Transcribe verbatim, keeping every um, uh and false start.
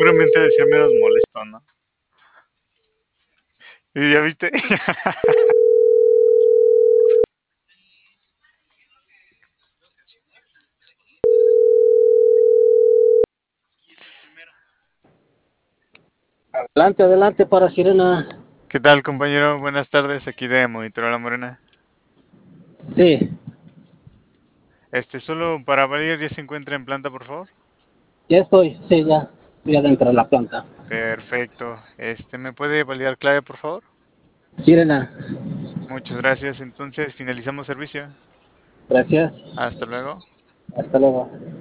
seguramente ha de ser menos molesto, ¿no? ¿Y ya viste? Adelante, adelante para Sirena. ¿Qué tal, compañero? Buenas tardes, aquí de Monitor a la Morena. Sí, Este, solo para valer, ¿ya se encuentra en planta, por favor? ya estoy, sí, ya estoy adentro de la planta. Perfecto. Este, ¿me puede validar clave, por favor? Sirena, Muchas gracias. Entonces, finalizamos servicio. gracias. Hasta luego. Hasta luego.